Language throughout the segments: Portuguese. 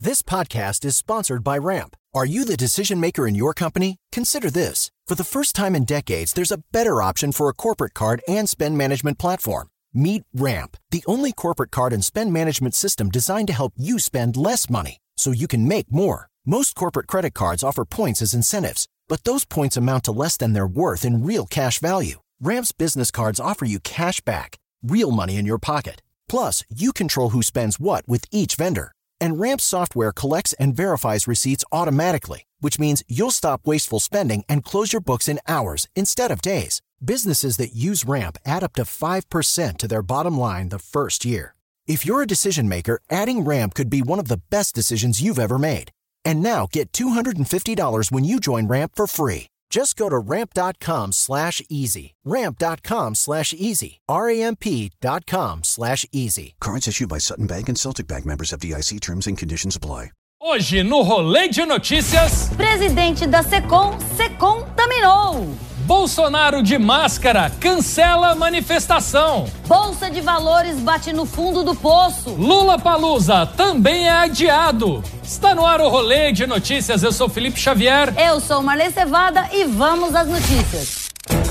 This podcast is sponsored by Ramp. Are you the decision maker in your company? Consider this. For the first time in decades, there's a better option for a corporate card and spend management platform. Meet Ramp, the only corporate card and spend management system designed to help you spend less money so you can make more. Most corporate credit cards offer points as incentives, but those points amount to less than their worth in real cash value. Ramp's business cards offer you cash back, real money in your pocket. Plus, you control who spends what with each vendor. And Ramp software collects and verifies receipts automatically, which means you'll stop wasteful spending and close your books in hours instead of days. Businesses that use Ramp add up to 5% to their bottom line the first year. If you're a decision maker, adding Ramp could be one of the best decisions you've ever made. And now get $250 when you join Ramp for free. Just go to ramp.com/easy. Ramp.com/easy. RAMP.com/easy. Cards issued by Sutton Bank and Celtic Bank, members of FDIC. Terms and conditions apply. Hoje, no Rolê de Notícias... Presidente da Secom contaminou. Bolsonaro de máscara cancela manifestação. Bolsa de Valores bate no fundo do poço. Lula-Palusa também é adiado. Está no ar o Rolê de Notícias. Eu sou Felipe Xavier. Eu sou Marlê Cevada e vamos às notícias.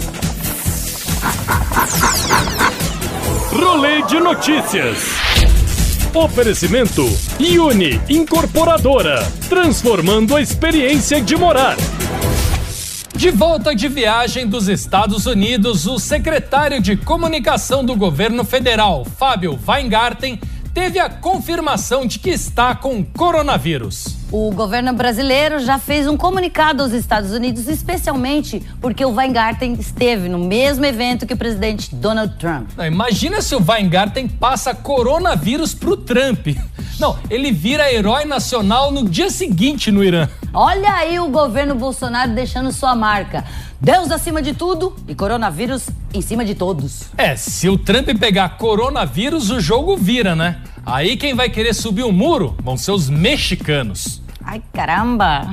Rolê de Notícias. Oferecimento Uni Incorporadora, transformando a experiência de morar. De volta de viagem dos Estados Unidos, o secretário de Comunicação do governo federal, Fábio Weingarten, teve a confirmação de que está com coronavírus. O governo brasileiro já fez um comunicado aos Estados Unidos, especialmente porque o Weingarten esteve no mesmo evento que o presidente Donald Trump. Não, imagina se o Weingarten passa coronavírus pro Trump. Não, ele vira herói nacional no dia seguinte no Irã. Olha aí o governo Bolsonaro deixando sua marca. Deus acima de tudo e coronavírus em cima de todos. Se o Trump pegar coronavírus, o jogo vira, né? Aí quem vai querer subir o muro vão ser os mexicanos. Ai, caramba!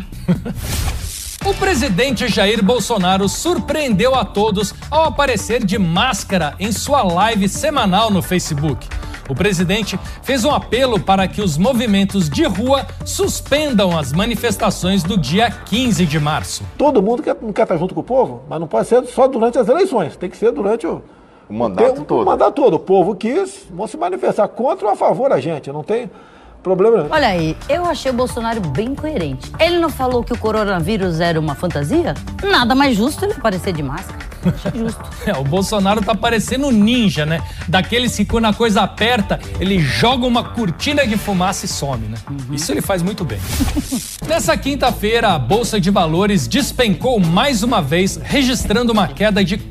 O presidente Jair Bolsonaro surpreendeu a todos ao aparecer de máscara em sua live semanal no Facebook. O presidente fez um apelo para que os movimentos de rua suspendam as manifestações do dia 15 de março. Todo mundo quer estar junto com o povo, mas não pode ser só durante as eleições, tem que ser durante o mandato todo. O mandato todo. O povo quis, vão se manifestar contra ou a favor da gente, não tem problema nenhum. Olha aí, eu achei o Bolsonaro bem coerente. Ele não falou que o coronavírus era uma fantasia? Nada mais justo ele aparecer de máscara. Achei justo. O Bolsonaro tá parecendo um ninja, né? Daqueles que quando a coisa aperta, ele joga uma cortina de fumaça e some, né? Isso ele faz muito bem. Nessa quinta-feira, a Bolsa de Valores despencou mais uma vez, registrando uma queda de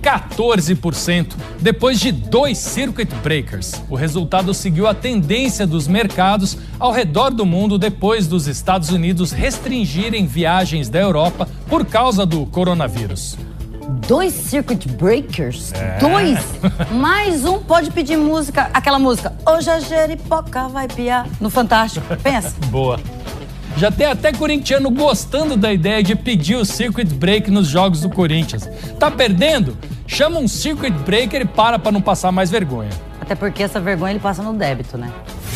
14%, depois de 2 circuit breakers. O resultado seguiu a tendência dos mercados ao redor do mundo depois dos Estados Unidos restringirem viagens da Europa por causa do coronavírus. 2 circuit breakers? 2? Mais um pode pedir música, aquela música Hoje a Jeripoca vai piar no Fantástico, pensa. Boa. Já tem até corintiano gostando da ideia de pedir o circuit break nos jogos do Corinthians. Tá perdendo? Chama um circuit breaker e para não passar mais vergonha. Até porque essa vergonha ele passa no débito, né?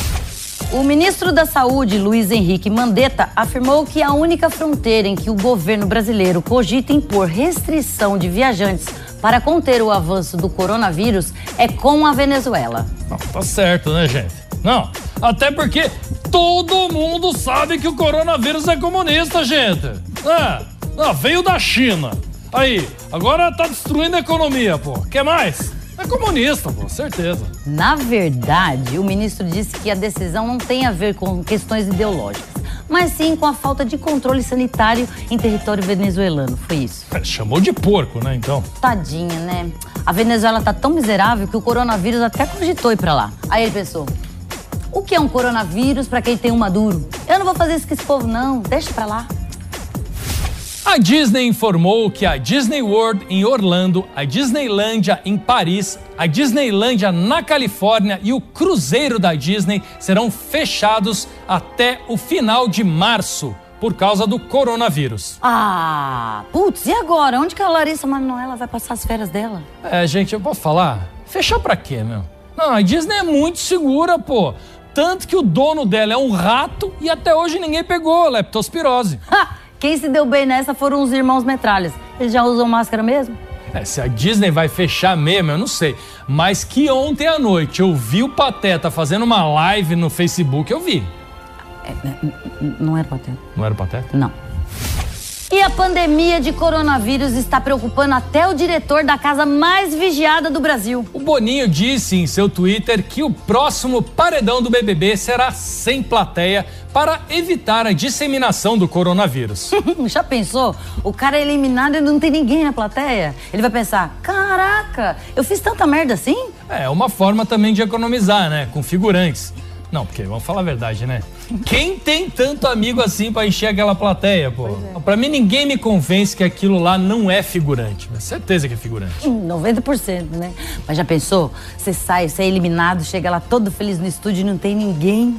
O ministro da Saúde, Luiz Henrique Mandetta, afirmou que a única fronteira em que o governo brasileiro cogita impor restrição de viajantes para conter o avanço do coronavírus é com a Venezuela. Não, tá certo, né, gente? Não, até porque todo mundo sabe que o coronavírus é comunista, gente. Veio da China. Aí, agora tá destruindo a economia, pô. Quer mais? É comunista, pô, certeza. Na verdade, o ministro disse que a decisão não tem a ver com questões ideológicas, mas sim com a falta de controle sanitário em território venezuelano. Foi isso. Chamou de porco, né, então? Tadinha, né? A Venezuela tá tão miserável que o coronavírus até cogitou ir pra lá. Aí ele pensou, o que é um coronavírus pra quem tem um Maduro? Eu não vou fazer isso com esse povo, não. Deixa pra lá. A Disney informou que a Disney World em Orlando, a Disneylândia em Paris, a Disneylândia na Califórnia e o cruzeiro da Disney serão fechados até o final de março por causa do coronavírus. Putz, e agora? Onde que a Larissa Manoela vai passar as férias dela? Gente, eu posso falar? Fechar pra quê, meu? Não, a Disney é muito segura, pô. tanto que o dono dela é um rato e até hoje ninguém pegou leptospirose. Quem se deu bem nessa foram os irmãos Metralhas. Eles já usam máscara mesmo? Se a Disney vai fechar mesmo, eu não sei. Mas que ontem à noite eu vi o Pateta fazendo uma live no Facebook, eu vi. Não era Pateta. Não era o Pateta? Não. E a pandemia de coronavírus está preocupando até o diretor da casa mais vigiada do Brasil. O Boninho disse em seu Twitter que o próximo paredão do BBB será sem plateia para evitar a disseminação do coronavírus. Já pensou? O cara é eliminado e não tem ninguém na plateia. Ele vai pensar, caraca, eu fiz tanta merda assim? É uma forma também de economizar, né? Com figurantes. Não, porque vamos falar a verdade, né? Quem tem tanto amigo assim pra encher aquela plateia, pô? Pra mim, ninguém me convence que aquilo lá não é figurante. Mas certeza que é figurante. 90%, né? Mas já pensou? Você sai, você é eliminado, chega lá todo feliz no estúdio e não tem ninguém.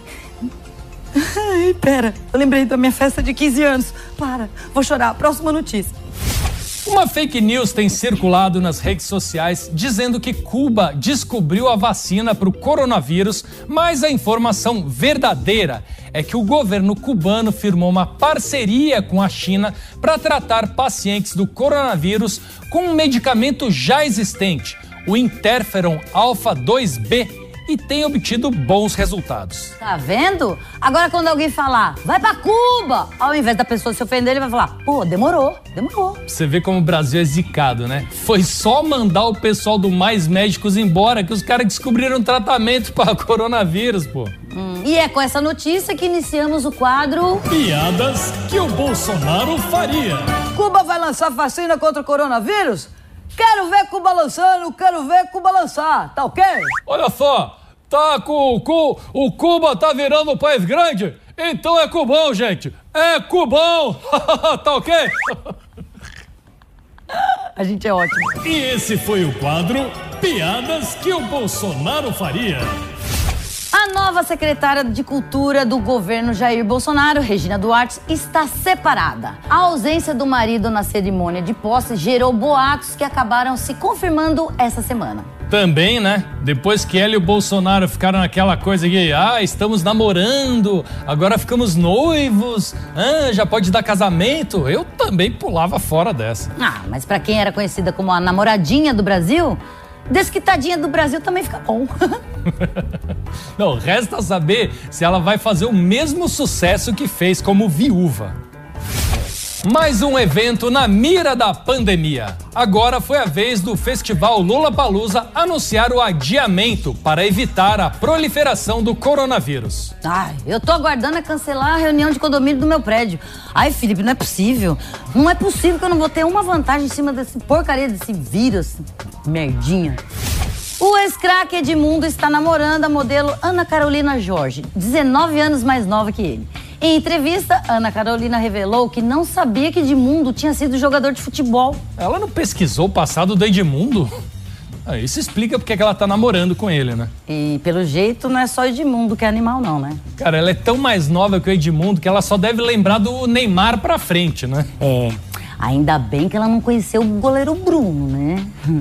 Ai, pera, eu lembrei da minha festa de 15 anos. Para, vou chorar. Próxima notícia. Uma fake news tem circulado nas redes sociais dizendo que Cuba descobriu a vacina para o coronavírus, mas a informação verdadeira é que o governo cubano firmou uma parceria com a China para tratar pacientes do coronavírus com um medicamento já existente, o interferon alfa 2B, e tem obtido bons resultados. Tá vendo? Agora quando alguém falar, vai pra Cuba, ao invés da pessoa se ofender, ele vai falar, pô, demorou. Você vê como o Brasil é zicado, né? Foi só mandar o pessoal do Mais Médicos embora que os caras descobriram um tratamento para coronavírus, pô. E é com essa notícia que iniciamos o quadro... Piadas que o Bolsonaro faria. Cuba vai lançar vacina contra o coronavírus? Quero ver Cuba lançando, quero ver Cuba lançar, tá ok? Olha só, o Cuba tá virando um país grande, então é cubão, gente. É cubão, tá ok? A gente é ótimo. E esse foi o quadro Piadas que o Bolsonaro faria. A nova secretária de Cultura do governo Jair Bolsonaro, Regina Duarte, está separada. A ausência do marido na cerimônia de posse gerou boatos que acabaram se confirmando essa semana. Também, né? Depois que ela e o Bolsonaro ficaram naquela coisa que, estamos namorando, agora ficamos noivos, já pode dar casamento, eu também pulava fora dessa. Mas pra quem era conhecida como a namoradinha do Brasil... Desquitadinha do Brasil também fica bom. Não, resta saber se ela vai fazer o mesmo sucesso que fez como viúva. Mais um evento na mira da pandemia. Agora foi a vez do festival Lollapalooza anunciar o adiamento para evitar a proliferação do coronavírus. Eu tô aguardando cancelar a reunião de condomínio do meu prédio. Felipe, não é possível. Não é possível que eu não vou ter uma vantagem em cima desse porcaria desse vírus. Merdinha. O ex-craque Edmundo está namorando a modelo Ana Carolina Jorge, 19 anos mais nova que ele. Em entrevista, Ana Carolina revelou que não sabia que Edmundo tinha sido jogador de futebol. Ela não pesquisou o passado do Edmundo? Isso explica porque ela tá namorando com ele, né? E pelo jeito não é só Edmundo que é animal não, né? Cara, ela é tão mais nova que o Edmundo que ela só deve lembrar do Neymar pra frente, né? Ainda bem que ela não conheceu o goleiro Bruno, né?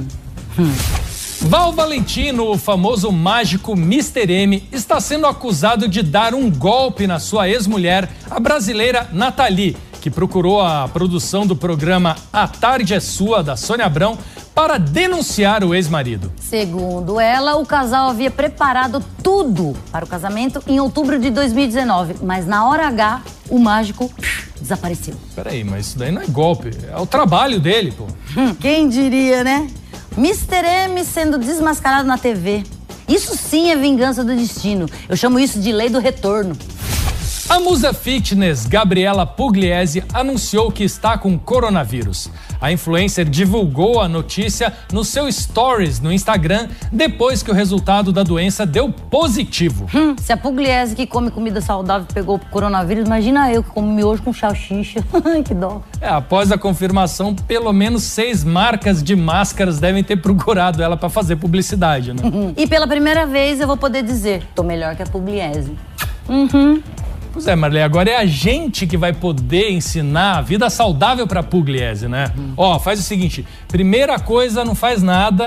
Val Valentino, o famoso mágico Mr. M, está sendo acusado de dar um golpe na sua ex-mulher, a brasileira Nathalie, que procurou a produção do programa A Tarde é Sua, da Sônia Abrão, para denunciar o ex-marido. Segundo ela, o casal havia preparado tudo para o casamento em outubro de 2019, mas na hora H, o mágico desapareceu. Peraí, mas isso daí não é golpe, é o trabalho dele, pô. Quem diria, né? Mr. M sendo desmascarado na TV. Isso sim é vingança do destino. Eu chamo isso de lei do retorno. A musa fitness Gabriela Pugliese anunciou que está com coronavírus. A influencer divulgou a notícia no seu stories no Instagram depois que o resultado da doença deu positivo. Se a Pugliese, que come comida saudável, pegou coronavírus, imagina eu que como miojo com salsicha. Que dó. Após a confirmação, pelo menos 6 marcas de máscaras devem ter procurado ela para fazer publicidade, né? E pela primeira vez eu vou poder dizer, tô melhor que a Pugliese. Pois é, Marley, agora é a gente que vai poder ensinar a vida saudável pra Pugliese, né? Faz o seguinte, primeira coisa, não faz nada,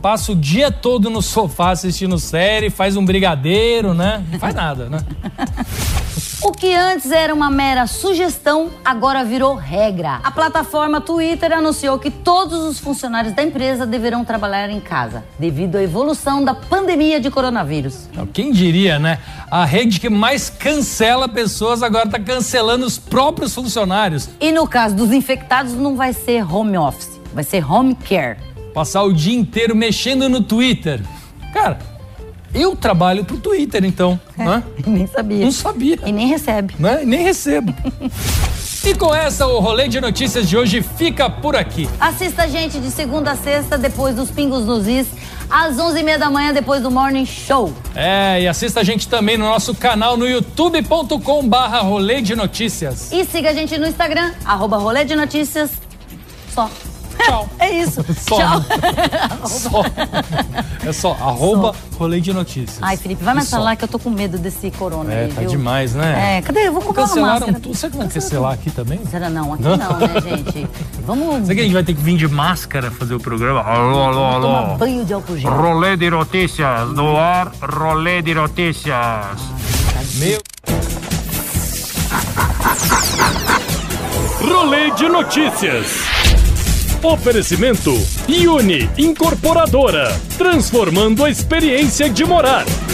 passa o dia todo no sofá assistindo série, faz um brigadeiro, né? Não faz nada, né? O que antes era uma mera sugestão, agora virou regra. A plataforma Twitter anunciou que todos os funcionários da empresa deverão trabalhar em casa, devido à evolução da pandemia de coronavírus. Quem diria, né? A rede que mais cancela pessoas agora está cancelando os próprios funcionários. E no caso dos infectados não vai ser home office, vai ser home care. Passar o dia inteiro mexendo no Twitter. Cara, eu trabalho pro Twitter, então. Né? Nem sabia. Não sabia. E nem recebe. Né? E nem recebo. E com essa, o Rolê de Notícias de hoje fica por aqui. Assista a gente de segunda a sexta, depois dos Pingos nos Is, às 11h30 da manhã, depois do Morning Show. E assista a gente também no nosso canal no youtube.com/Rolê de Notícias. E siga a gente no Instagram, @Rolê de Notícias. Só. Tchau. É isso. Só. Tchau. Só. É só, @Rolê de Notícias. Ai, Felipe, vai mais falar que eu tô com medo desse corona aí, tá viu? demais, né? Cadê? Eu vou comprar uma máscara. Tudo. Será que vai cancelar aqui também? Será não? Aqui não, né, gente? Vamos... Será que a gente vai ter que vir de máscara fazer o programa? Alô. Tomar banho de álcool gel. Rolê de Notícias, no ar, Rolê de Notícias. Meu... Rolê de Notícias. Oferecimento Uni Incorporadora, transformando a experiência de morar.